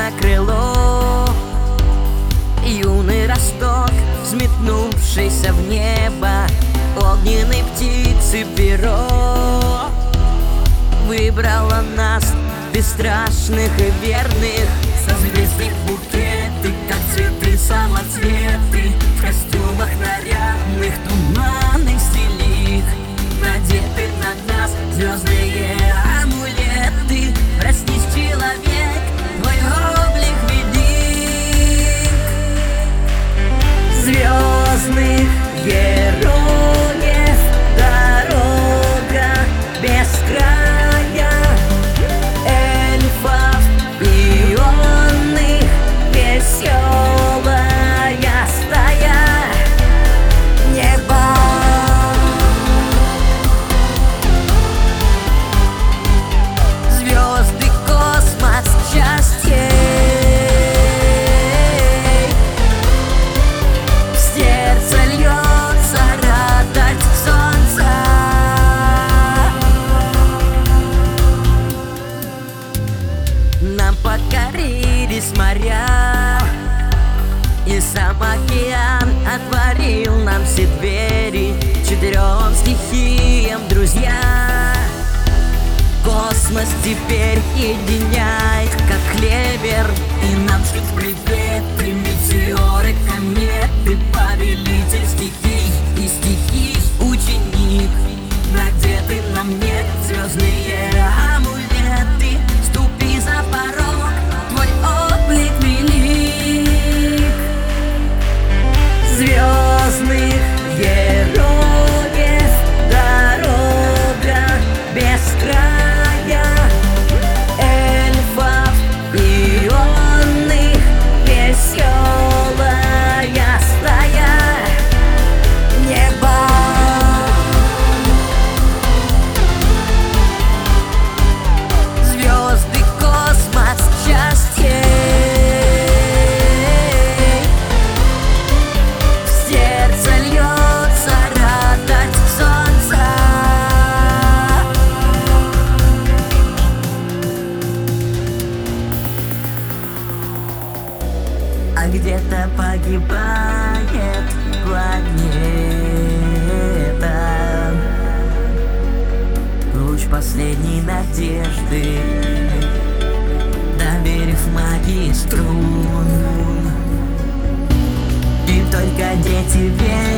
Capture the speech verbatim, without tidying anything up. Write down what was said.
на крыло. Юный росток, взметнувшийся в небо, огненной птицы перо выбрала нас, бесстрашных и верных. Созвездных букеты, как цветы, самоцветы, в костюмах нарядных туманных стилих. Надеты на нас звездные амулеты. Проснись, человек, твой облик велик. Звездных героев дорога без края, эльфов и онных веселая стая. Небо, звезды, космос, счастье. В сердце льется радость солнца. Нам покорились моря, и сам океан отворил нам все двери. Четырем стихиям друзья. Космос теперь единяет, как клевер, и нам шлют приветы метеоры, кометы. Повелитель стихий и стихий ученик. Надеты на мне звездные амулеты. Ступи за порог, твой облик велик. Звездных героев дорога без края, эльфов и онных веселая стая. Небо, звезды, космос, счастье. В сердце льется радость солнца. А где-то погибает планета. Луч последней надежды, доверив магии струн. И только дети верят